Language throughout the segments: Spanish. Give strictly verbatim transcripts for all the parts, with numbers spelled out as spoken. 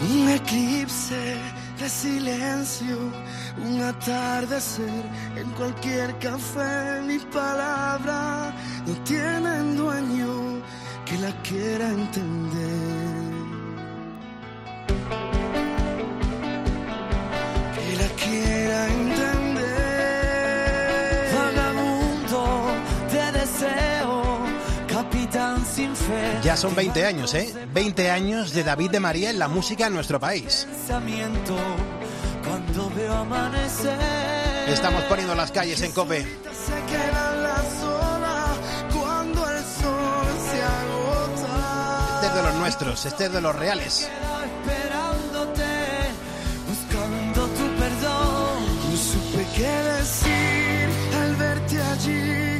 Un eclipse de silencio, un atardecer en cualquier café. Mi palabra no tienen dueño que la quiera entender, que la quiera entender. Vagabundo de deseo, capitán sin fe. Ya son veinte años, ¿eh? veinte años de David de María en la música en nuestro país. Cuando veo amanecer, estamos poniendo las calles en COPE. Se quedan las horas cuando el sol se agota. Este es de los nuestros, este es de los reales. Esperándote, buscando tu perdón. No supe qué decir al verte allí,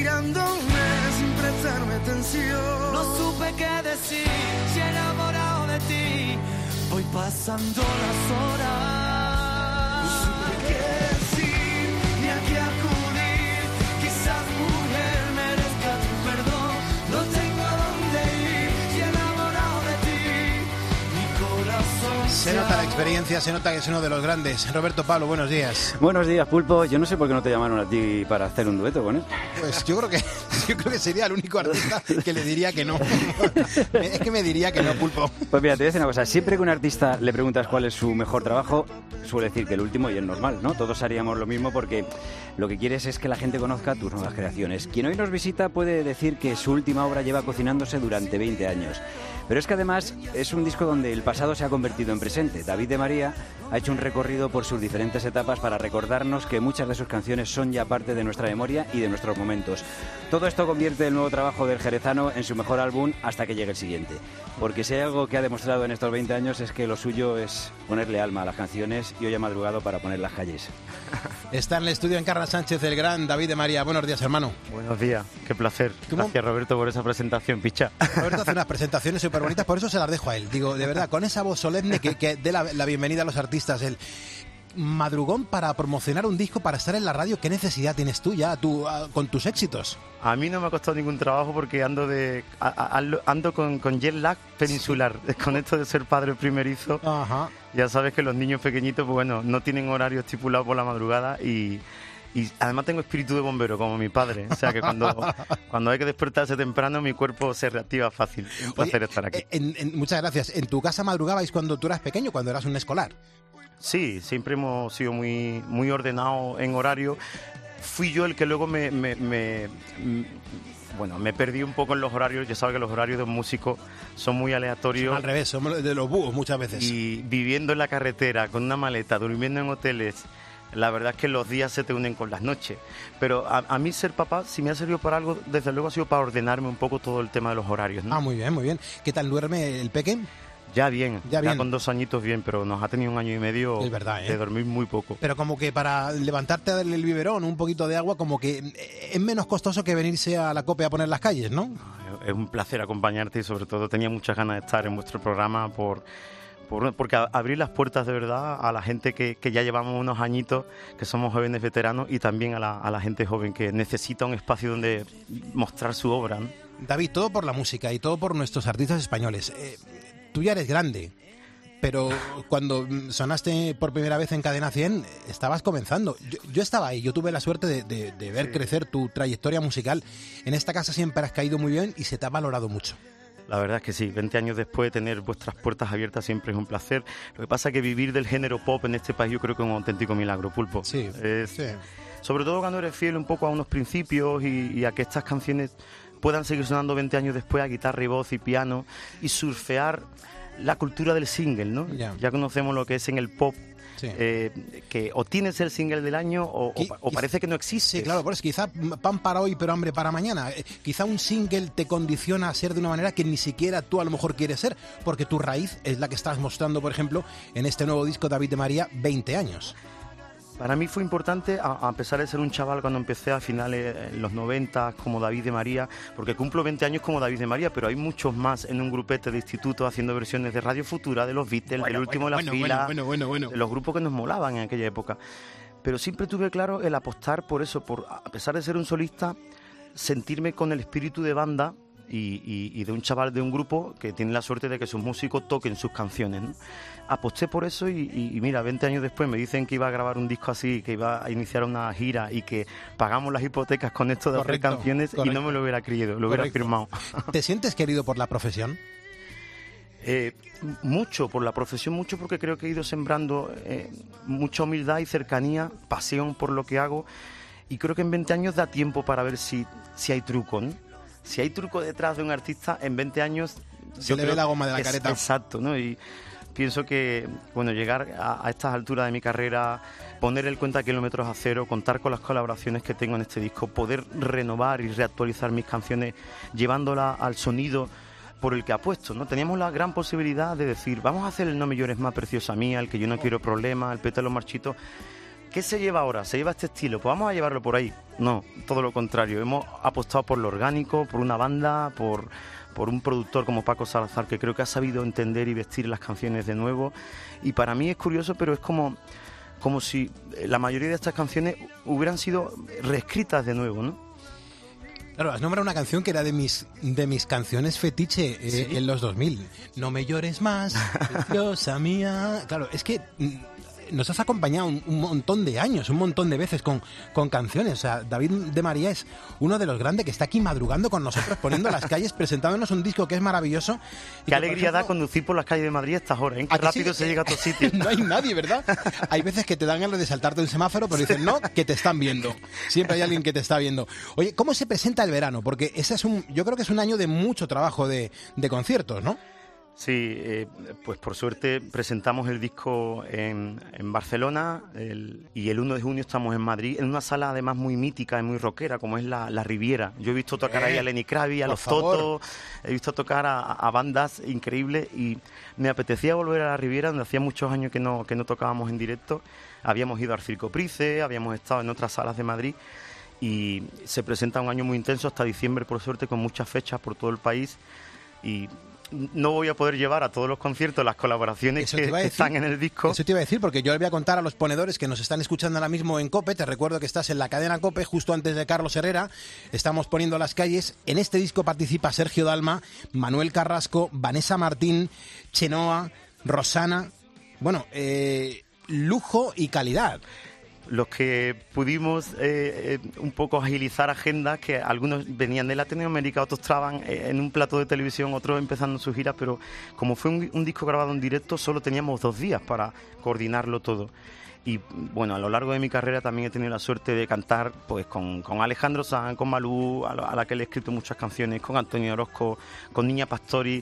mirándome sin prestarme atención. No supe qué decir, si enamorado de ti, voy pasando las horas. No supe qué decir, ni a qué acudir. Quizás, mujer, merezca tu perdón. No tengo a dónde ir, si enamorado de ti, mi corazón. Se nota la experiencia, se nota que es uno de los grandes. Roberto Pablo, buenos días. Buenos días, Pulpo. Yo no sé por qué no te llamaron a ti para hacer un dueto con él. Pues yo creo que yo creo que sería el único artista que le diría que no. Es que me diría que no, Pulpo. Pues mira, te voy a decir una cosa. Siempre que a un artista le preguntas cuál es su mejor trabajo, suele decir que el último, y es normal, ¿no? Todos haríamos lo mismo porque lo que quieres es que la gente conozca tus nuevas creaciones. Quien hoy nos visita puede decir que su última obra lleva cocinándose durante veinte años. Pero es que además es un disco donde el pasado se ha convertido en presente. David de María ha hecho un recorrido por sus diferentes etapas para recordarnos que muchas de sus canciones son ya parte de nuestra memoria y de nuestros momentos. Todo esto convierte el nuevo trabajo del jerezano en su mejor álbum hasta que llegue el siguiente. Porque si hay algo que ha demostrado en estos veinte años es que lo suyo es ponerle alma a las canciones, y hoy ha madrugado para poner las calles. Está en el estudio Encarna Sánchez, el gran David de María. Buenos días, hermano. Buenos días, qué placer. ¿Cómo? Gracias, Roberto, por esa presentación, picha. Roberto hace unas presentaciones súper bonitas, por eso se las dejo a él. Digo, de verdad, con esa voz solemne que, que dé la, la bienvenida a los artistas. El madrugón para promocionar un disco, para estar en la radio. ¿Qué necesidad tienes tú ya tú, a, con tus éxitos? A mí no me ha costado ningún trabajo porque ando de a, a, ando con, con jet lag peninsular. Sí. Con esto de ser padre primerizo. Ajá. Ya sabes que los niños pequeñitos, pues bueno, no tienen horario estipulado por la madrugada y... Y además tengo espíritu de bombero, como mi padre. O sea que cuando, cuando hay que despertarse temprano, mi cuerpo se reactiva fácil. Un placer Oye, estar aquí. En, en, muchas gracias. ¿En tu casa madrugabais cuando tú eras pequeño, cuando eras un escolar? Sí, siempre hemos sido muy, muy ordenados en horario. Fui yo el que luego me... me, me, me Bueno, me perdí un poco en los horarios. Ya sabes que los horarios de un músico son muy aleatorios. Son al revés, somos de los búhos muchas veces. Y viviendo en la carretera, con una maleta, durmiendo en hoteles, la verdad es que los días se te unen con las noches. Pero a, a mí ser papá, si me ha servido para algo, desde luego ha sido para ordenarme un poco todo el tema de los horarios, ¿no? Ah, muy bien, muy bien. ¿Qué tal duerme el peque? Ya bien, ya, bien. ya con dos añitos bien, pero nos ha tenido un año y medio es verdad, ¿eh? de dormir muy poco. Pero como que para levantarte a darle el biberón, un poquito de agua, como que es menos costoso que venirse a la COPE a poner las calles, ¿no? Es un placer acompañarte y sobre todo tenía muchas ganas de estar en vuestro programa por... Por, porque abrir las puertas de verdad a la gente que, que ya llevamos unos añitos, que somos jóvenes veteranos, y también a la, a la gente joven que necesita un espacio donde mostrar su obra, ¿no? David, todo por la música y todo por nuestros artistas españoles. Eh, tú ya eres grande, pero cuando sonaste por primera vez en Cadena cien, estabas comenzando. Yo, yo estaba ahí, yo tuve la suerte de, de, de ver sí. crecer tu trayectoria musical. En esta casa siempre has caído muy bien y se te ha valorado mucho. La verdad es que sí, veinte años después, tener vuestras puertas abiertas siempre es un placer. Lo que pasa es que vivir del género pop en este país yo creo que es un auténtico milagro, Pulpo. Sí, es, sí. Sobre todo cuando eres fiel un poco a unos principios y, y a que estas canciones puedan seguir sonando veinte años después a guitarra y voz y piano, y surfear la cultura del single, ¿no? Ya, ya conocemos lo que es en el pop. Sí. Eh, que o tienes el single del año o, o, o parece que no existe. Sí, claro, pues quizá pan para hoy pero hambre para mañana. Eh, quizá un single te condiciona a ser de una manera que ni siquiera tú a lo mejor quieres ser, porque tu raíz es la que estás mostrando, por ejemplo, en este nuevo disco David de María, veinte años. Para mí fue importante, a, a pesar de ser un chaval cuando empecé a finales en los noventa como David de María, porque cumplo veinte años como David de María, pero hay muchos más en un grupete de instituto haciendo versiones de Radio Futura, de los Beatles, bueno, del último bueno, de la bueno, fila, bueno, bueno, bueno. de los grupos que nos molaban en aquella época. Pero siempre tuve claro el apostar por eso, por a pesar de ser un solista, sentirme con el espíritu de banda y, y, y de un chaval de un grupo que tiene la suerte de que sus músicos toquen sus canciones, ¿no? Aposté por eso y, y, y mira, veinte años después me dicen que iba a grabar un disco así, que iba a iniciar una gira y que pagamos las hipotecas con esto de correcto, hacer canciones correcto. Y no me lo hubiera creído, lo correcto. Hubiera firmado. ¿Te sientes querido por la profesión? Eh, mucho por la profesión, mucho porque creo que he ido sembrando eh, mucha humildad y cercanía, pasión por lo que hago, y creo que en veinte años da tiempo para ver si, si hay truco, ¿no? Si hay truco detrás de un artista, en veinte años... Se le ve la goma de la careta. Exacto, ¿no? Y pienso que, bueno, llegar a, a estas alturas de mi carrera, poner el cuenta kilómetros a cero, contar con las colaboraciones que tengo en este disco, poder renovar y reactualizar mis canciones, llevándolas al sonido por el que apuesto, ¿no? Teníamos la gran posibilidad de decir, vamos a hacer el No me llores más, preciosa mía, el que yo no quiero problemas, el pétalo marchito. ¿Qué se lleva ahora? ¿Se lleva este estilo? Pues vamos a llevarlo por ahí. No, todo lo contrario. Hemos apostado por lo orgánico, por una banda, por, por un productor como Paco Salazar, que creo que ha sabido entender y vestir las canciones de nuevo. Y para mí es curioso, pero es como, como si la mayoría de estas canciones hubieran sido reescritas de nuevo, ¿no? Claro, has nombrado una canción que era de mis de mis canciones fetiche eh, ¿sí? En los dos mil. No me llores más, preciosa mía. Claro, es que nos has acompañado un, un montón de años, un montón de veces con, con canciones. O sea, David de María es uno de los grandes que está aquí madrugando con nosotros, poniendo las calles, presentándonos un disco que es maravilloso. Qué alegría ejemplo, da conducir por las calles de Madrid a estas horas, ¿eh? Qué rápido sí, se llega a todos sitios. No hay nadie, ¿verdad? Hay veces que te dan ganas de saltarte un semáforo, pero dicen, no, que te están viendo. Siempre hay alguien que te está viendo. Oye, ¿cómo se presenta el verano? Porque ese es un, yo creo que es un año de mucho trabajo de, de conciertos, ¿no? Sí, eh, pues por suerte presentamos el disco en, en Barcelona el, y el uno de junio estamos en Madrid, en una sala además muy mítica y muy rockera, como es la, la Riviera. Yo he visto tocar eh, ahí a Lenny Kravitz, a los Toto, he visto tocar a, a bandas increíbles y me apetecía volver a la Riviera, donde hacía muchos años que no, que no tocábamos en directo. Habíamos ido al Circo Price, habíamos estado en otras salas de Madrid y se presenta un año muy intenso hasta diciembre, por suerte, con muchas fechas por todo el país y... No voy a poder llevar a todos los conciertos las colaboraciones que decir, están en el disco. Eso te iba a decir, porque yo le voy a contar a los ponedores que nos están escuchando ahora mismo en COPE. Te recuerdo que estás en la cadena COPE, justo antes de Carlos Herrera. Estamos poniendo las calles. En este disco participa Sergio Dalma, Manuel Carrasco, Vanessa Martín, Chenoa, Rosana. Bueno, eh, lujo y calidad. Los que pudimos eh, eh, un poco agilizar agendas, que algunos venían de Latinoamérica, otros estaban eh, en un plato de televisión, otros empezando sus giras, pero como fue un, un disco grabado en directo, solo teníamos dos días para coordinarlo todo. Y bueno, a lo largo de mi carrera también he tenido la suerte de cantar pues con, con Alejandro Sanz, con Malú, a la, a la que le he escrito muchas canciones, con Antonio Orozco, con Niña Pastori.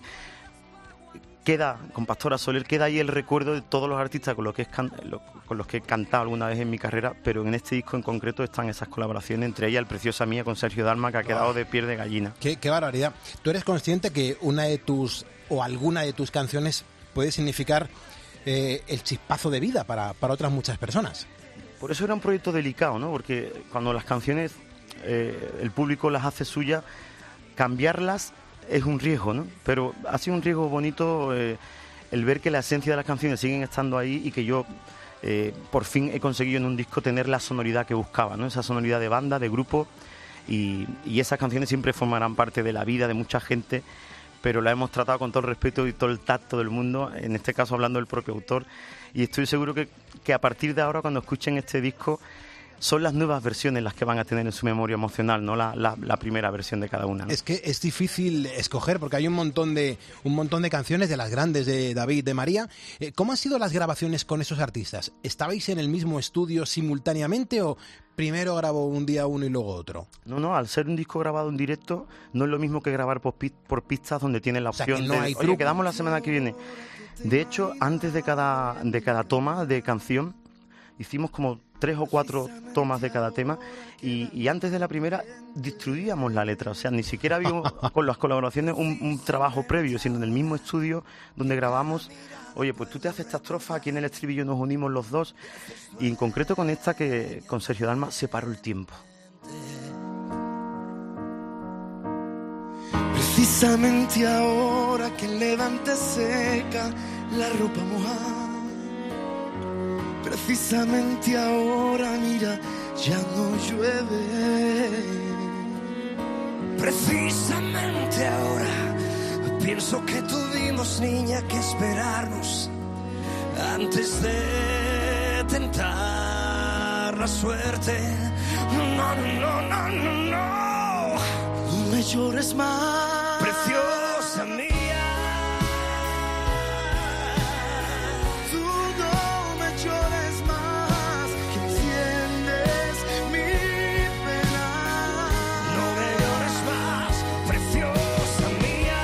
Queda, con Pastora Soler, queda ahí el recuerdo de todos los artistas con los que he, can, con los que he cantado alguna vez en mi carrera, pero en este disco en concreto están esas colaboraciones, entre ellas el Preciosa Mía con Sergio Dalma, que ha quedado de piel de gallina. Qué, qué barbaridad. ¿Tú eres consciente que una de tus, o alguna de tus canciones puede significar eh, el chispazo de vida para, para otras muchas personas? Por eso era un proyecto delicado, ¿no? Porque cuando las canciones eh, el público las hace suyas, cambiarlas es un riesgo, ¿no? Pero ha sido un riesgo bonito eh, el ver que la esencia de las canciones siguen estando ahí y que yo eh, por fin he conseguido en un disco tener la sonoridad que buscaba, ¿no? Esa sonoridad de banda, de grupo y, y esas canciones siempre formarán parte de la vida de mucha gente, pero la hemos tratado con todo el respeto y todo el tacto del mundo, en este caso hablando del propio autor, y estoy seguro que, que a partir de ahora cuando escuchen este disco son las nuevas versiones las que van a tener en su memoria emocional, no la, la, la primera versión de cada una, ¿no? Es que es difícil escoger porque hay un montón de un montón de canciones de las grandes de David de María. Eh, ¿Cómo han sido las grabaciones con esos artistas? ¿Estabais en el mismo estudio simultáneamente o primero grabó un día uno y luego otro? No, no, al ser un disco grabado en directo no es lo mismo que grabar por, por pistas donde tienes la opción, o sea, que no de, hay oye, quedamos la semana que viene. De hecho, antes de cada, de cada toma de canción hicimos como tres o cuatro tomas de cada tema y, y antes de la primera distribuíamos la letra, o sea, ni siquiera había con las colaboraciones un, un trabajo previo, sino en el mismo estudio donde grabamos, oye, pues tú te haces esta estrofa, aquí en el estribillo nos unimos los dos y en concreto con esta que con Sergio Dalma se paró el tiempo. Precisamente ahora que el levante seca la ropa mojada, precisamente ahora, mira, ya no llueve. Precisamente ahora pienso que tuvimos, niña, que esperarnos antes de tentar la suerte. No, no, no, no, no. No me llores más, preciosa mía. Tú no me llores más, que enciendes mi pena. No me llores más, preciosa mía.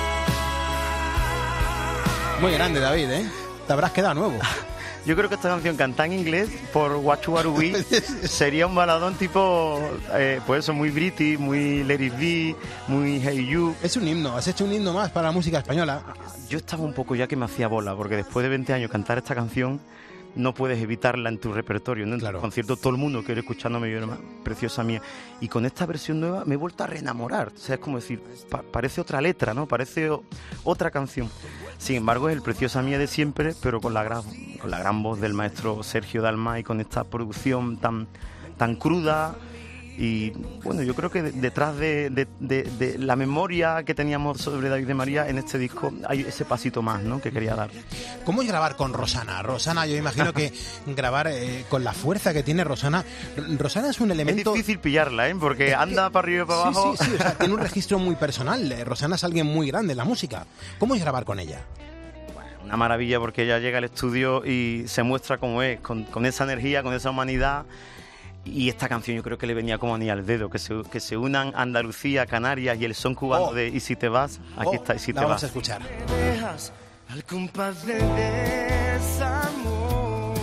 Muy grande, David, ¿eh? Te habrás quedado nuevo. Yo creo que esta canción cantada en inglés por What You Are We sería un baladón tipo, eh, pues eso, muy british, muy Let It Be, muy Hey You. Es un himno, has hecho un himno más para la música española. Yo estaba un poco ya que me hacía bola, porque después de veinte años cantar esta canción no puedes evitarla en tu repertorio, ¿no? En claro. tu concierto todo el mundo quiere escuchándome, yo, preciosa mía. Y con esta versión nueva me he vuelto a reenamorar. O sea, es como decir, pa- parece otra letra, ¿no? Parece o- otra canción. Sin embargo, es el Preciosa Mía de siempre, pero con la gran, con la gran voz del maestro Sergio Dalma y con esta producción tan, tan cruda. Y bueno, yo creo que detrás de, de, de, de la memoria que teníamos sobre David de María en este disco hay ese pasito más, ¿no?, que quería dar. ¿Cómo es grabar con Rosana? Rosana, yo imagino que grabar eh, con la fuerza que tiene Rosana. Rosana es un elemento... Es difícil pillarla, ¿eh? Porque anda para arriba y para abajo. Sí, sí, sí, o sea, tiene un registro muy personal. Rosana es alguien muy grande en la música. ¿Cómo es grabar con ella? Una maravilla, porque ella llega al estudio y se muestra como es, con, con esa energía, con esa humanidad. Y esta canción yo creo que le venía como anillo al dedo, que se, que se unan Andalucía, Canarias y el son cubano oh. de Y si te vas, aquí oh, está Y si te la vamos vas. a escuchar. Dejas al compás del desamor,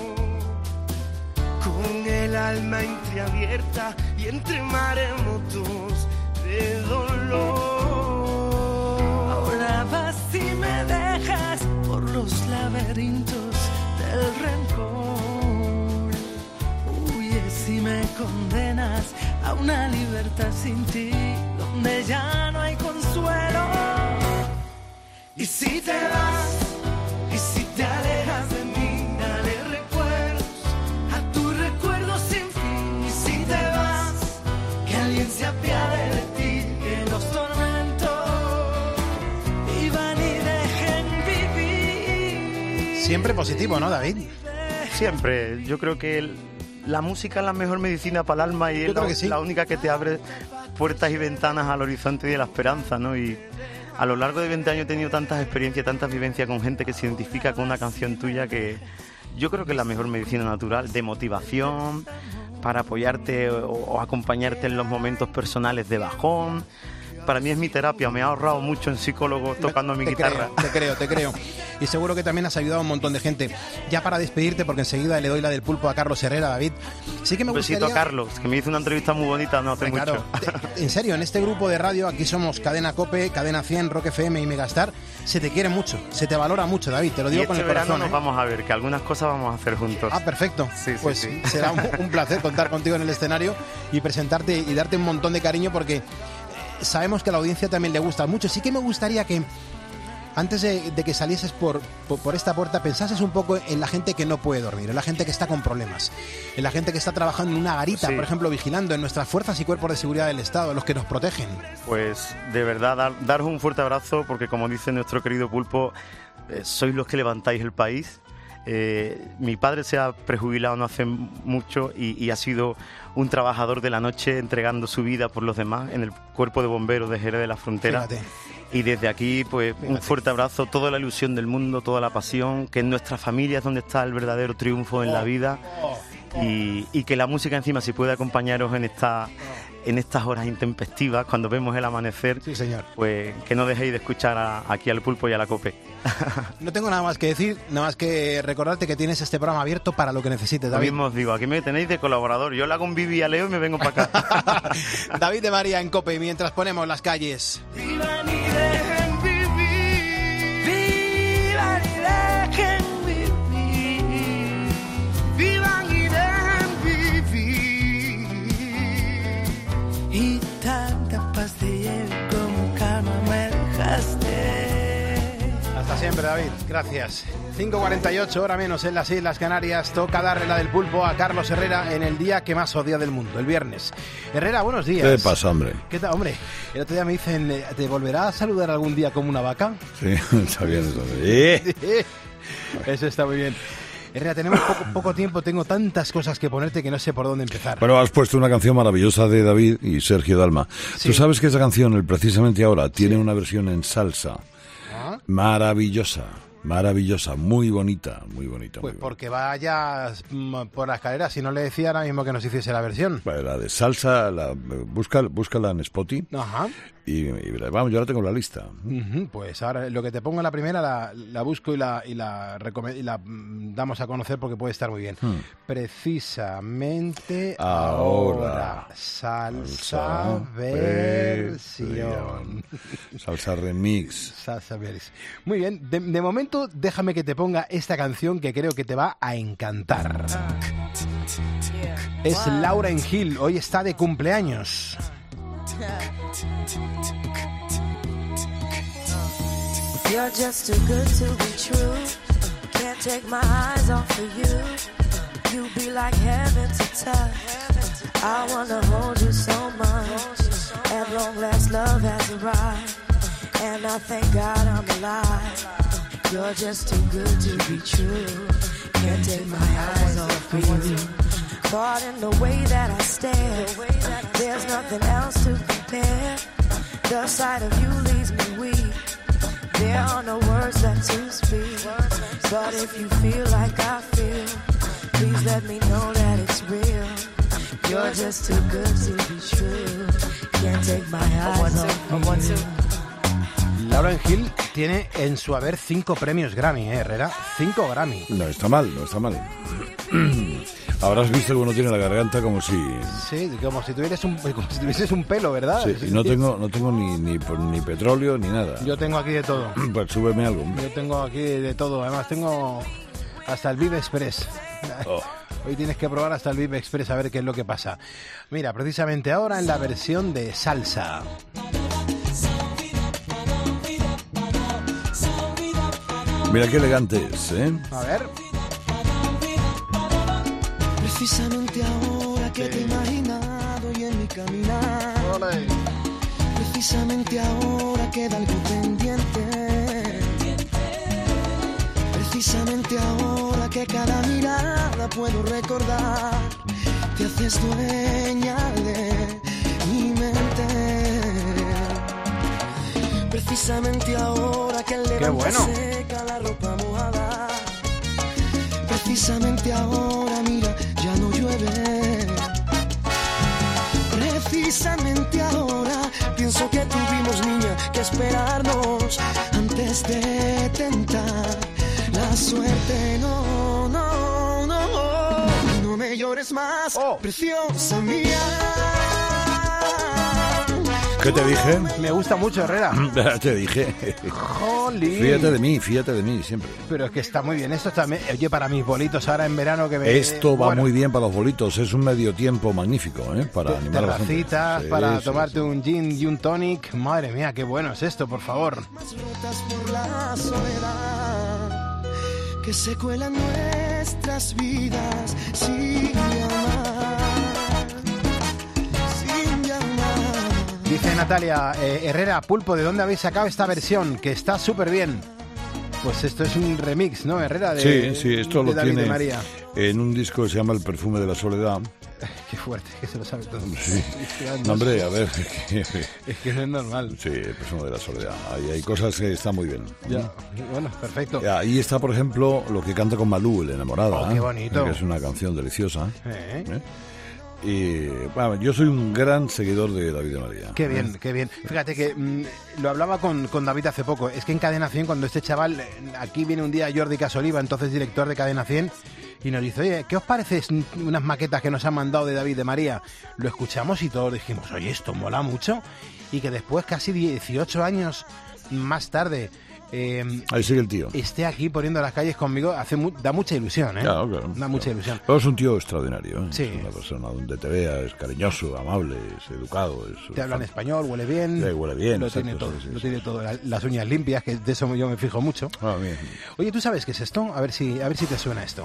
con el alma entreabierta y entre maremotos de dolor. Ahora vas y me dejas por los laberintos del rencor. Si me condenas a una libertad sin ti, donde ya no hay consuelo. Y si te vas, y si te alejas de mí, daré recuerdos a tu recuerdo sin fin. Y si te vas, que alguien se apiade de ti, que los tormentos vivan y dejen vivir. Siempre positivo, ¿no, David? Siempre. Yo creo que el, la música es la mejor medicina para el alma y es la, sí. la única que te abre puertas y ventanas al horizonte y de la esperanza, ¿no? Y a lo largo de veinte años he tenido tantas experiencias, tantas vivencias con gente que se identifica con una canción tuya que yo creo que es la mejor medicina natural de motivación, para apoyarte o, o acompañarte en los momentos personales de bajón. Para mí es mi terapia, me ha ahorrado mucho en psicólogo tocando mi te guitarra. Creo, te creo, te creo. Y seguro que también has ayudado a un montón de gente. Ya para despedirte, porque enseguida le doy la del pulpo a Carlos Herrera, David. Sí que me un besito gustaría... a Carlos, que me hizo una entrevista muy bonita no hace claro, mucho. Te, en serio, en este grupo de radio, aquí somos Cadena COPE, Cadena cien, Rock F M y Megastar, se te quiere mucho, se te valora mucho, David, te lo digo y con este el corazón. Verano ¿eh? nos vamos a ver, que algunas cosas vamos a hacer juntos. Ah, perfecto. Sí, sí, pues sí. será un, un placer contar contigo en el escenario y presentarte y darte un montón de cariño, porque sabemos que a la audiencia también le gusta mucho. Sí que me gustaría que antes de, de que salieses por, por, por esta puerta pensases un poco en la gente que no puede dormir, en la gente que está con problemas, en la gente que está trabajando en una garita, sí. por ejemplo, vigilando, en nuestras fuerzas y cuerpos de seguridad del Estado, los que nos protegen. Pues de verdad, dar, daros un fuerte abrazo, porque como dice nuestro querido Pulpo, eh, sois los que levantáis el país. Eh, mi padre se ha prejubilado no hace mucho y, y ha sido un trabajador de la noche entregando su vida por los demás en el Cuerpo de Bomberos de Jerez de la Frontera. Fíjate. Y desde aquí, pues, Fíjate. un fuerte abrazo, toda la ilusión del mundo, toda la pasión, que en nuestra familia es donde está el verdadero triunfo en oh, la vida oh, oh. Y, y que la música encima si puede acompañaros en esta... en estas horas intempestivas, cuando vemos el amanecer, sí, señor. Pues que no dejéis de escuchar a, aquí al Pulpo y a la COPE. No tengo nada más que decir, nada más que recordarte que tienes este programa abierto para lo que necesites, David. Lo mismo os digo, aquí me tenéis de colaborador. Yo le hago un Vivi a Leo y me vengo para acá. David de María en COPE, mientras ponemos las calles. Vivan y dejen vivir, vivan y dejen vivir, vivan y dejen vivir. Y tanta paz te llevo como calma me dejaste. Hasta siempre, David. Gracias. cinco cuarenta y ocho, hora menos en las Islas Canarias. Toca darle la del pulpo a Carlos Herrera en el día que más odia del mundo, el viernes. Herrera, buenos días. ¿Qué pasa, hombre? ¿Qué tal, hombre? El otro día me dicen, ¿te volverá a saludar algún día como una vaca? Sí, está bien eso. ¿Eh? Eso está muy bien. Herrera, tenemos poco, poco tiempo, tengo tantas cosas que ponerte que no sé por dónde empezar. Bueno, has puesto una canción maravillosa de David y Sergio Dalma. Sí. Tú sabes que esa canción, precisamente ahora, tiene sí. una versión en salsa. ¿Ah? Maravillosa. Maravillosa, muy bonita, muy bonita. Pues muy porque vaya por la escalera, si no le decía ahora mismo que nos hiciese la versión. Vale, la de salsa, la, busca, búscala en Spotify. Ajá. Y, y vamos, yo ahora tengo la lista. Uh-huh, pues ahora lo que te pongo en la primera la, la busco y la, y, la y la damos a conocer porque puede estar muy bien. Hmm. Precisamente ahora, ahora salsa, salsa versión. Salsa remix. Salsa remix. Muy bien, de, de momento déjame que te ponga esta canción que creo que te va a encantar. Es Lauryn Hill, hoy está de cumpleaños. You're just too good to be true. Can't take my eyes off of you. You be like heaven to touch. I wanna hold you so much. At long last, love has arrived, and I thank God I'm alive. You're just too good to be true. Can't take my eyes off of you. Caught in the way that I stare. There's nothing else to compare. The sight of you leaves me weak. There are no words left to speak. But if you feel like I feel, please let me know that it's real. You're just too good to be true. Can't take my eyes off you. Lauryn Hill tiene en su haber cinco premios Grammy, ¿eh, Herrera? Cinco Grammy. No está mal, no está mal. Habrás visto que uno tiene la garganta como si... Sí, como si tuvieras un, como si tuvieses un pelo, ¿verdad? Sí, y no tengo, no tengo ni, ni, ni petróleo ni nada. Yo tengo aquí de todo. Pues súbeme algo. Yo tengo aquí de todo. Además tengo hasta el Vive Express. Oh. Hoy tienes que probar hasta el Vive Express a ver qué es lo que pasa. Mira, precisamente ahora en la versión de salsa. Mira qué elegante es, ¿eh? A ver. Precisamente ahora que te he imaginado y en mi caminar. Olé. Precisamente ahora queda algo pendiente. Precisamente ahora que cada mirada puedo recordar, te haces dueña de mi mente. Precisamente ahora que el levanta bueno. seca la ropa mojada. Precisamente ahora, mira, ya no llueve. Precisamente ahora pienso que tuvimos, niña, que esperarnos antes de tentar la suerte. No, no, no, no me llores más, oh. Preciosa mía. ¿Qué te dije? Me gusta mucho, Herrera. Te dije. Jolín. Fíjate de mí, fíjate de mí, siempre. Pero es que está muy bien. Esto también, oye, para mis bolitos ahora en verano que me... Esto va bueno. muy bien para los bolitos. Es un medio tiempo magnífico, ¿eh? Para animar a la gente. Terracitas, Sí, para sí, tomarte sí. un gin y un tonic. Madre mía, qué bueno es esto, por favor. Rotas por la soledad que se cuelan nuestras vidas sin llamar, sin llamar. Dice Natalia, eh, Herrera, Pulpo, ¿de dónde habéis sacado esta versión? Que está súper bien. Pues esto es un remix, ¿no, Herrera? De, Sí, sí, esto de lo David tiene de María. en un disco que se llama El perfume de la soledad. Qué fuerte, que se lo sabe todo. Sí. No, hombre, a ver. Es que no es normal. Sí, El perfume de la soledad. Ahí hay cosas que están muy bien. Ya, bueno, perfecto. Ya, ahí está, por ejemplo, lo que canta con Malú, el enamorada. Oh, qué bonito. Que es una canción deliciosa. ¿Eh? ¿Eh? Y bueno, yo soy un gran seguidor de David de María. Qué bien, qué bien. Fíjate que mmm, lo hablaba con, con David hace poco. Es que en Cadena cien, cuando este chaval, aquí viene un día Jordi Casoliva, entonces director de Cadena cien, y nos dice, oye, ¿qué os parece unas maquetas que nos han mandado de David de María? Lo escuchamos y todos dijimos, oye, esto mola mucho. Y que después, casi dieciocho años más tarde, eh, ahí sigue el tío. esté aquí poniendo las calles conmigo, hace mu da mucha ilusión, ¿eh? Claro, claro. Da claro. mucha ilusión. Pero es un tío extraordinario, ¿eh? Sí. Es una persona donde te vea, es cariñoso, amable, es educado. Es, Te habla en español, huele bien. Sí, huele bien. Lo exacto, tiene todo, sí, sí, lo sí. tiene todo. La- Las uñas limpias, que de eso yo me fijo mucho. Ah, bien. Oye, ¿tú sabes qué es esto? A ver si, a ver si te suena esto.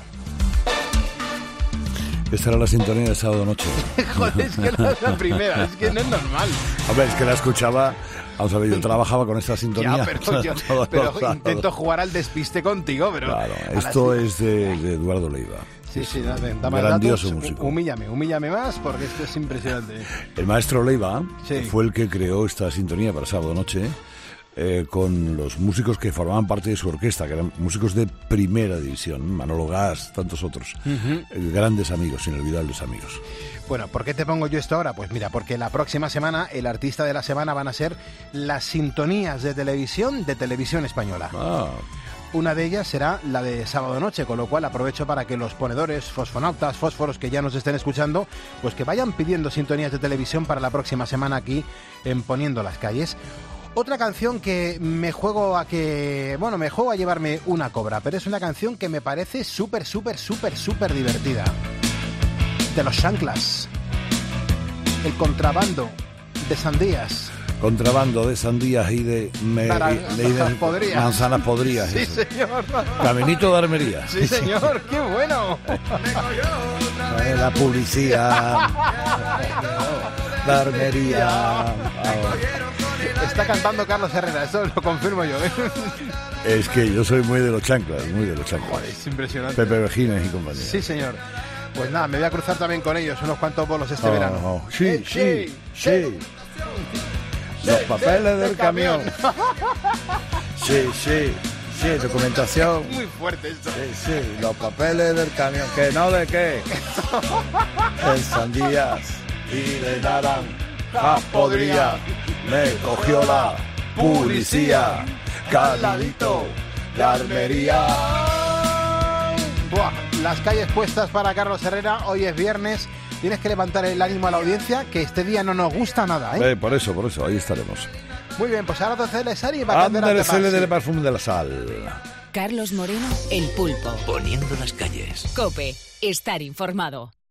Esta era la sintonía de sábado noche. Joder, es que no es la primera, es que no es normal. Hombre, es que la escuchaba. Vamos a ver, yo trabajaba con esta sintonía. Ya, pero, yo, todos pero los sábados. intento jugar al despiste contigo, pero... Claro, a las- esto es de, de Eduardo Leiva. Sí, sí, dame, dame grandioso datos. músico. Humíllame, humíllame más porque esto es impresionante. El maestro Leiva Sí. fue el que creó esta sintonía para sábado noche eh, con los músicos que formaban parte de su orquesta, que eran músicos de primera división, Manolo Gas, tantos otros. Eh, grandes amigos, inolvidables amigos. Bueno, ¿por qué te pongo yo esto ahora? Pues mira, porque la próxima semana el artista de la semana van a ser las sintonías de televisión de Televisión Española. Ah, Una de ellas será la de sábado noche, con lo cual aprovecho para que los ponedores, fosfonautas, fósforos que ya nos estén escuchando, pues que vayan pidiendo sintonías de televisión para la próxima semana aquí en Poniendo las Calles. Otra canción que me juego a que... Bueno, me juego a llevarme una cobra, pero es una canción que me parece súper, súper, súper, súper divertida. De los Chanclas. El contrabando de sandías. contrabando de sandías y de, me, Naranjas y de podrías. manzanas podrías. Sí, eso. señor. Caminito de Armería. Sí, señor. ¡Qué bueno! Eh, La publicidad. La Armería. Está cantando Carlos Herrera, eso lo confirmo yo. ¿eh? Es que yo soy muy de los chanclas, muy de los chanclas. Joder, es impresionante. Pepe Vejines y compañía. Sí, señor. Pues nada, me voy a cruzar también con ellos unos cuantos bolos este Oh, verano. oh. Sí, Eh, sí, sí. Los papeles del camión. Sí, sí, sí, documentación. Muy fuerte esto. Sí, sí, los papeles del camión. ¿Que no de qué? En sandías y de naranja podría. Me cogió la policía. Caladito, la armería. Buah, las calles puestas para Carlos Herrera. Hoy es viernes. Tienes que levantar el ánimo a la audiencia, que este día no nos gusta nada, ¿eh? Eh, por eso, por eso, ahí estaremos. Muy bien, pues ahora te le sal y va a cambiar Ándale, al se le tapar, del sí. perfume de la sal. Carlos Moreno, El Pulpo. Poniendo las calles. COPE. Estar informado.